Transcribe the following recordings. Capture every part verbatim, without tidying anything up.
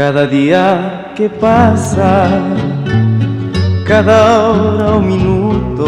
Cada día que pasa, cada hora o minuto,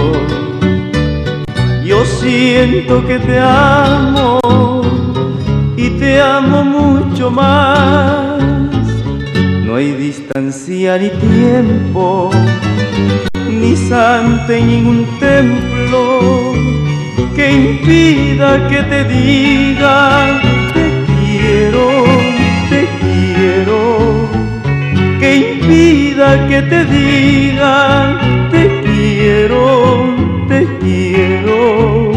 yo siento que te amo y te amo mucho más. No hay distancia ni tiempo, ni santo en ningún templo que impida que te diga te quiero, te quiero, que impida que te diga te quiero, te quiero.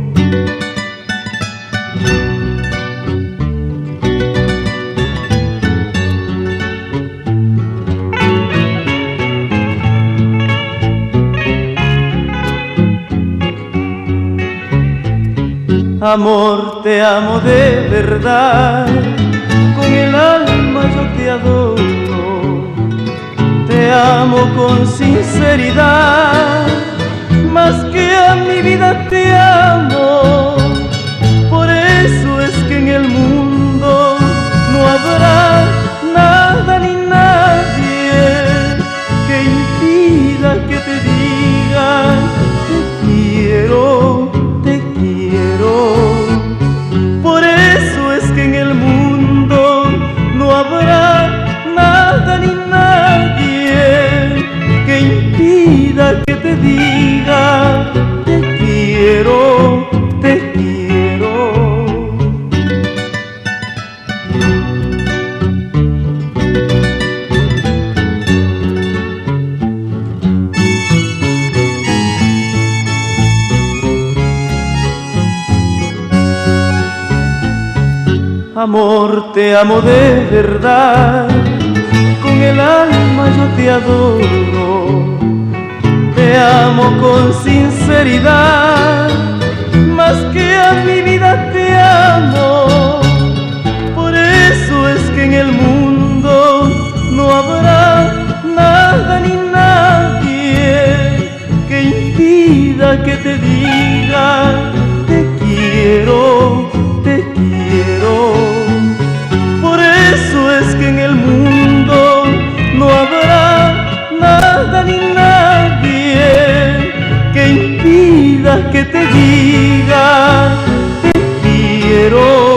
Amor, te amo de verdad, con el alma yo te adoro. Te amo con sinceridad, más que a mi vida te amo. Por eso es que en el mundo no habrá nada ni nadie que impida que te diga te quiero, te quiero. Por eso es que en el mundo no habrá nada ni nadie que impida que te diga te quiero, te quiero. Amor, te amo de verdad, con el alma yo te adoro. Te amo con sinceridad, más que a mi vida te amo. Por eso es que en el mundo no habrá nada ni nadie que impida que te diga te quiero, te quiero. Por eso es que en el mundo no habrá nada ni nadie que impida que te diga te quiero.